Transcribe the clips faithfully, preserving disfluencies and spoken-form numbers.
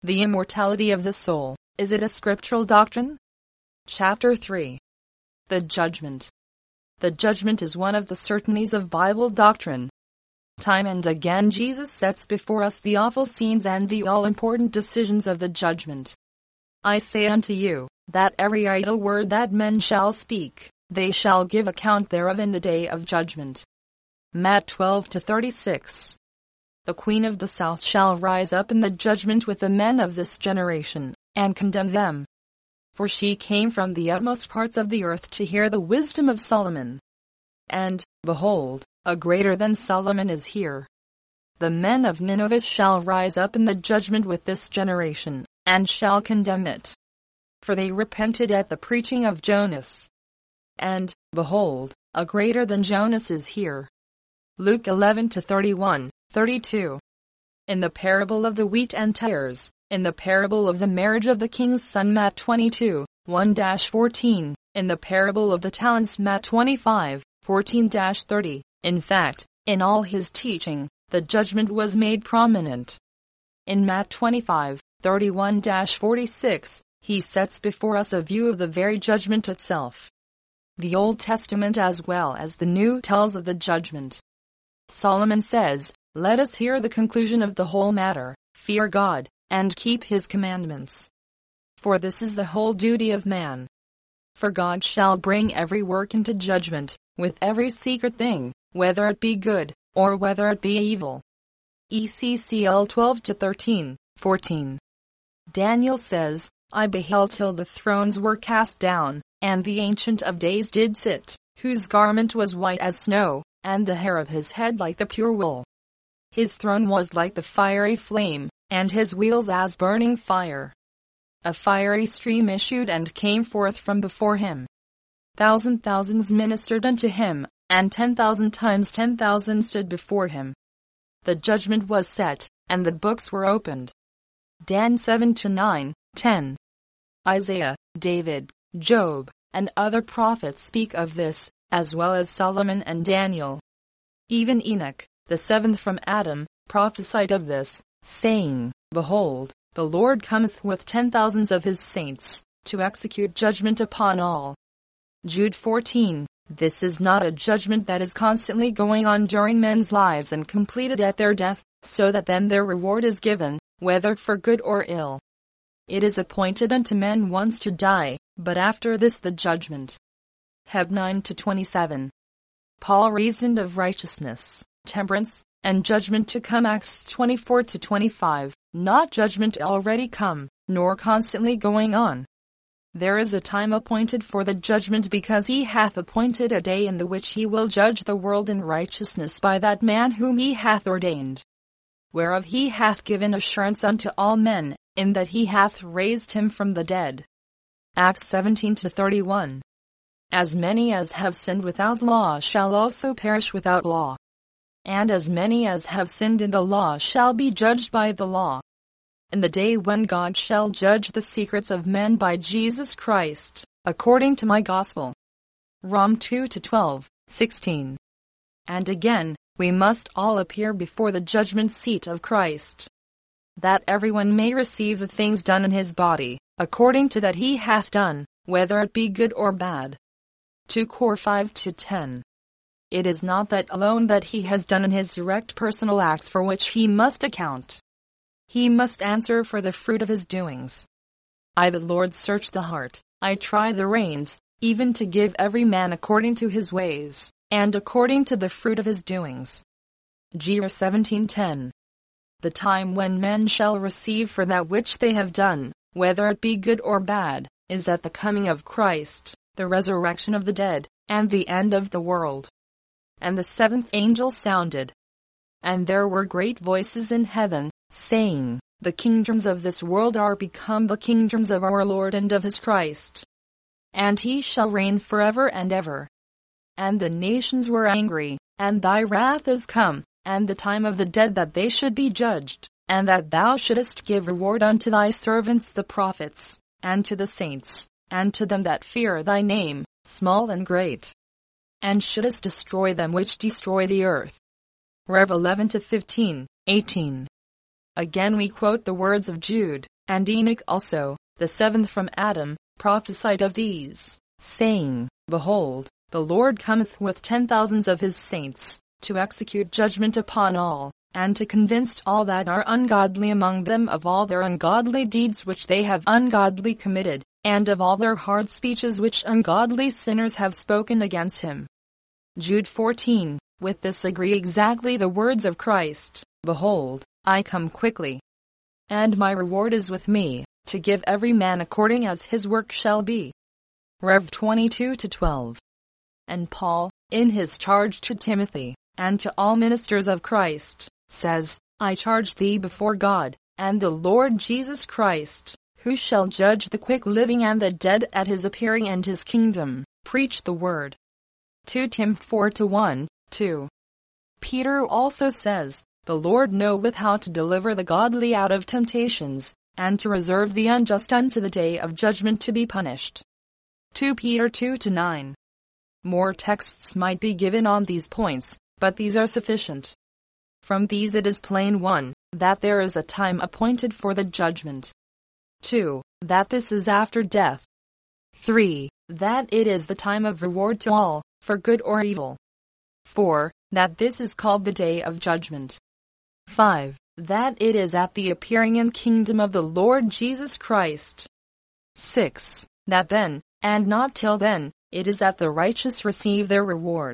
The immortality of the soul, is it a scriptural doctrine? Chapter three. The Judgment. The judgment is one of the certainties of Bible doctrine. Time and again Jesus sets before us the awful scenes and the all-important decisions of the judgment. I say unto you, that every idle word that men shall speak, they shall give account thereof in the day of judgment. Matt twelve to thirty-six. The Queen of the South shall rise up in the judgment with the men of this generation, and condemn them. For she came from the utmost parts of the earth to hear the wisdom of Solomon. And, behold, a greater than Solomon is here. The men of Nineveh shall rise up in the judgment with this generation, and shall condemn it. For they repented at the preaching of Jonas. And, behold, a greater than Jonas is here. Luke eleven to thirty-one, thirty-two. In the parable of the wheat and tares, in the parable of the marriage of the king's son Matt twenty-two, one to fourteen, in the parable of the talents Matt twenty-five, fourteen to thirty, in fact, in all his teaching, the judgment was made prominent. In Matt twenty-five, thirty-one to forty-six, he sets before us a view of the very judgment itself. The Old Testament as well as the New tells of the judgment. Solomon says, "Let us hear the conclusion of the whole matter, fear God, and keep his commandments. For this is the whole duty of man. For God shall bring every work into judgment, with every secret thing, whether it be good, or whether it be evil." E C C L twelve to thirteen, fourteen. Daniel says, "I beheld till the thrones were cast down, and the Ancient of Days did sit, whose garment was white as snow, and the hair of his head like the pure wool. His throne was like the fiery flame, and his wheels as burning fire. A fiery stream issued and came forth from before him. Thousand thousands ministered unto him, and ten thousand times ten thousand stood before him. The judgment was set, and the books were opened." Dan seven to nine, ten. Isaiah, David, Job, and other prophets speak of this, as well as Solomon and Daniel. Even Enoch, the seventh from Adam, prophesied of this, saying, "Behold, the Lord cometh with ten thousands of his saints, to execute judgment upon all." Jude fourteen. This is not a judgment that is constantly going on during men's lives and completed at their death, so that then their reward is given, whether for good or ill. It is appointed unto men once to die, but after this the judgment. Heb nine to twenty-seven. Paul reasoned of righteousness, temperance, and judgment to come Acts twenty-four to twenty-five, not judgment already come, nor constantly going on. There is a time appointed for the judgment, because he hath appointed a day in the which he will judge the world in righteousness by that man whom he hath ordained. Whereof he hath given assurance unto all men, in that he hath raised him from the dead. Acts seventeen to thirty-one. As many as have sinned without law shall also perish without law. And as many as have sinned in the law shall be judged by the law. In the day when God shall judge the secrets of men by Jesus Christ, according to my gospel. Rom two to twelve, sixteen. And again, we must all appear before the judgment seat of Christ, that everyone may receive the things done in his body, according to that he hath done, whether it be good or bad. two Cor five to ten. It is not that alone that he has done in his direct personal acts for which he must account. He must answer for the fruit of his doings. I the Lord search the heart, I try the reins, even to give every man according to his ways, and according to the fruit of his doings. Jer seventeen ten. The time when men shall receive for that which they have done, whether it be good or bad, is at the coming of Christ, the resurrection of the dead, and the end of the world. And the seventh angel sounded. And there were great voices in heaven, saying, The kingdoms of this world are become the kingdoms of our Lord and of his Christ. And he shall reign forever and ever. And the nations were angry, and thy wrath is come, and the time of the dead that they should be judged, and that thou shouldest give reward unto thy servants the prophets, and to the saints, and to them that fear thy name, small and great. And shouldest destroy them which destroy the earth. Rev eleven to fifteen, eighteen. Again we quote the words of Jude, and Enoch also, the seventh from Adam, prophesied of these, saying, Behold, the Lord cometh with ten thousands of his saints, to execute judgment upon all, and to convince all that are ungodly among them of all their ungodly deeds which they have ungodly committed, and of all their hard speeches which ungodly sinners have spoken against him. Jude fourteen. With this agree exactly the words of Christ, Behold, I come quickly, and my reward is with me, to give every man according as his work shall be. Rev twenty-two to twelve. And Paul, in his charge to Timothy, and to all ministers of Christ, says, I charge thee before God, and the Lord Jesus Christ, who shall judge the quick living and the dead at his appearing and his kingdom, preach the word. Second Timothy four to one, two. Peter also says, The Lord knoweth how to deliver the godly out of temptations, and to reserve the unjust unto the day of judgment to be punished. Second Peter two to nine. More texts might be given on these points, but these are sufficient. From these it is plain one, that there is a time appointed for the judgment. two. That this is after death. three. That it is the time of reward to all, for good or evil. four. That this is called the day of judgment. five. That it is at the appearing and kingdom of the Lord Jesus Christ. six. That then, and not till then, it is that the righteous receive their reward.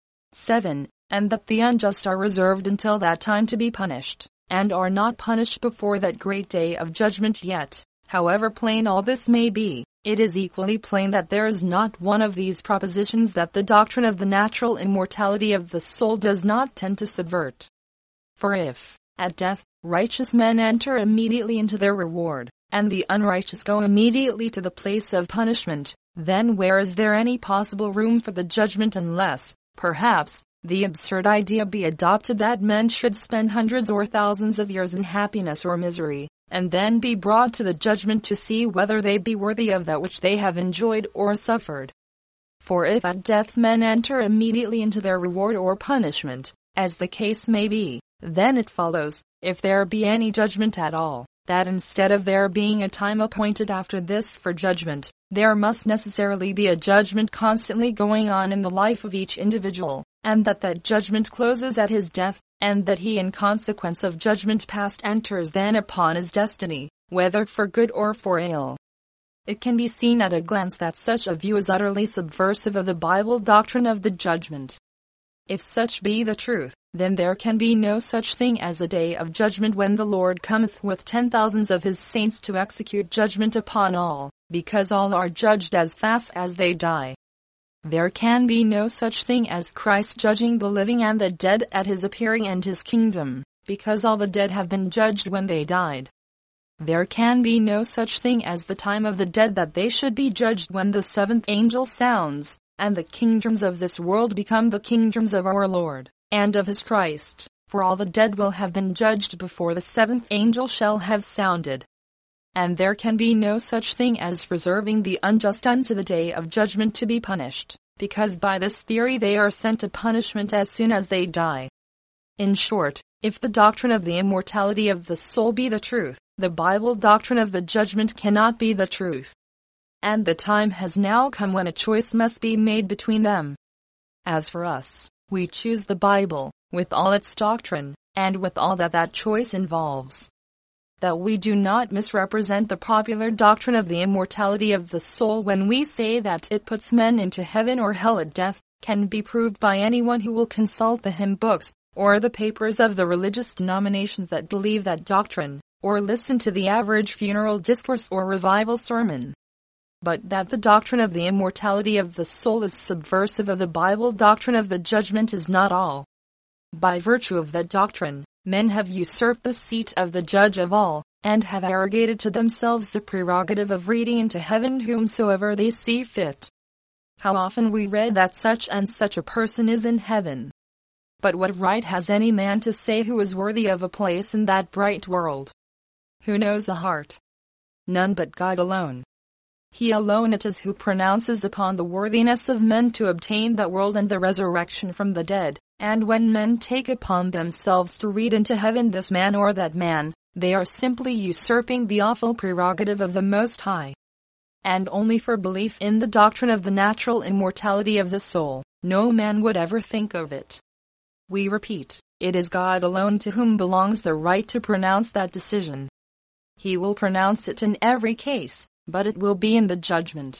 seven. And that the unjust are reserved until that time to be punished, and are not punished before that great day of judgment yet. However plain all this may be, it is equally plain that there is not one of these propositions that the doctrine of the natural immortality of the soul does not tend to subvert. For if, at death, righteous men enter immediately into their reward, and the unrighteous go immediately to the place of punishment, then where is there any possible room for the judgment unless, perhaps, the absurd idea be adopted that men should spend hundreds or thousands of years in happiness or misery, and then be brought to the judgment to see whether they be worthy of that which they have enjoyed or suffered. For if at death men enter immediately into their reward or punishment, as the case may be, then it follows, if there be any judgment at all, that instead of there being a time appointed after this for judgment, there must necessarily be a judgment constantly going on in the life of each individual, and that that judgment closes at his death, and that he in consequence of judgment past enters then upon his destiny, whether for good or for ill. It can be seen at a glance that such a view is utterly subversive of the Bible doctrine of the judgment. If such be the truth, then there can be no such thing as a day of judgment when the Lord cometh with ten thousands of his saints to execute judgment upon all, because all are judged as fast as they die. There can be no such thing as Christ judging the living and the dead at his appearing and his kingdom, because all the dead have been judged when they died. There can be no such thing as the time of the dead that they should be judged when the seventh angel sounds, and the kingdoms of this world become the kingdoms of our Lord, and of his Christ, for all the dead will have been judged before the seventh angel shall have sounded. And there can be no such thing as reserving the unjust unto the day of judgment to be punished, because by this theory they are sent to punishment as soon as they die. In short, if the doctrine of the immortality of the soul be the truth, the Bible doctrine of the judgment cannot be the truth. And the time has now come when a choice must be made between them. As for us, we choose the Bible, with all its doctrine, and with all that that choice involves. That we do not misrepresent the popular doctrine of the immortality of the soul when we say that it puts men into heaven or hell at death, can be proved by anyone who will consult the hymn books, or the papers of the religious denominations that believe that doctrine, or listen to the average funeral discourse or revival sermon. But that the doctrine of the immortality of the soul is subversive of the Bible doctrine of the judgment is not all. By virtue of that doctrine, men have usurped the seat of the judge of all, and have arrogated to themselves the prerogative of reading into heaven whomsoever they see fit. How often we read that such and such a person is in heaven. But what right has any man to say who is worthy of a place in that bright world? Who knows the heart? None but God alone. He alone it is who pronounces upon the worthiness of men to obtain that world and the resurrection from the dead, and when men take upon themselves to read into heaven this man or that man, They are simply usurping the awful prerogative of the Most High. And only for belief in the doctrine of the natural immortality of the soul, no man would ever think of it. We repeat, it is God alone to whom belongs the right to pronounce that decision. He will pronounce it in every case, but it will be in the judgment.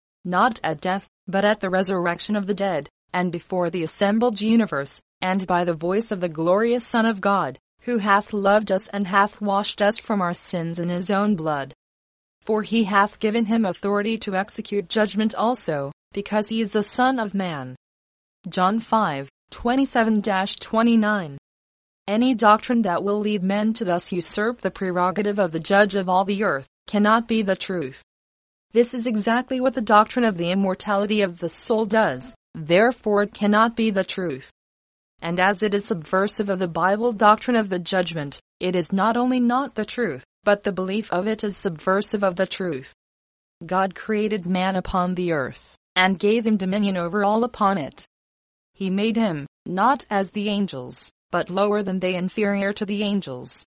Not at death, but at the resurrection of the dead, and before the assembled universe, and by the voice of the glorious Son of God, who hath loved us and hath washed us from our sins in his own blood. For he hath given him authority to execute judgment also, because he is the Son of Man. John five, twenty-seven to twenty-nine. Any doctrine that will lead men to thus usurp the prerogative of the Judge of all the earth, cannot be the truth. This is exactly what the doctrine of the immortality of the soul does, therefore it cannot be the truth. And as it is subversive of the Bible doctrine of the judgment, it is not only not the truth, but the belief of it is subversive of the truth. God created man upon the earth, and gave him dominion over all upon it. He made him, not as the angels, but lower than they, inferior to the angels.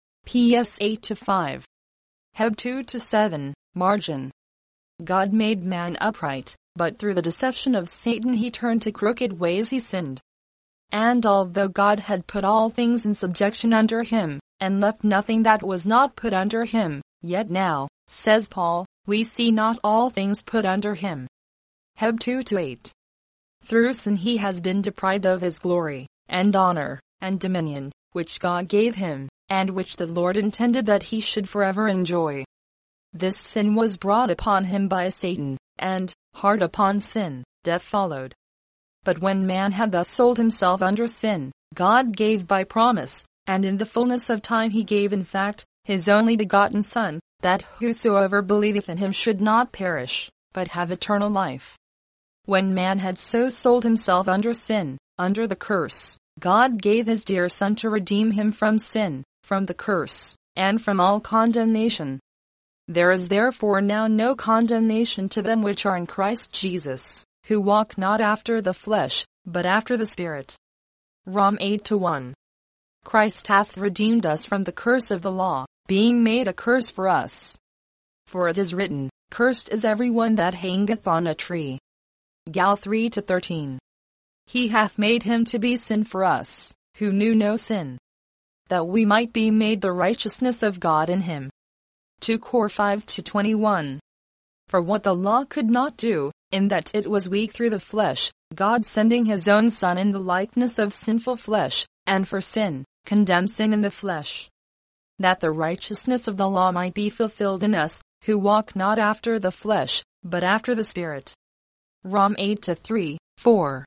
P S eight to five. Heb two to seven, margin. God made man upright, but through the deception of Satan he turned to crooked ways, he sinned. And although God had put all things in subjection under him, and left nothing that was not put under him, yet now, says Paul, we see not all things put under him. Heb two to eight. Through sin he has been deprived of his glory, and honor, and dominion, which God gave him, and which the Lord intended that he should forever enjoy. This sin was brought upon him by Satan, and, hard upon sin, death followed. But when man had thus sold himself under sin, God gave by promise, and in the fullness of time he gave in fact, his only begotten Son, that whosoever believeth in him should not perish, but have eternal life. When man had so sold himself under sin, under the curse, God gave his dear Son to redeem him from sin, from the curse, and from all condemnation. There is therefore now no condemnation to them which are in Christ Jesus, who walk not after the flesh, but after the Spirit. Romans eight to one. Christ hath redeemed us from the curse of the law, being made a curse for us. For it is written, Cursed is every one that hangeth on a tree. Gal three to thirteen. He hath made him to be sin for us, who knew no sin, that we might be made the righteousness of God in him. two Cor five to twenty-one. For what the law could not do, in that it was weak through the flesh, God sending his own Son in the likeness of sinful flesh, and for sin, condemned sin in the flesh, that the righteousness of the law might be fulfilled in us, who walk not after the flesh, but after the Spirit. Romans eight to three, four.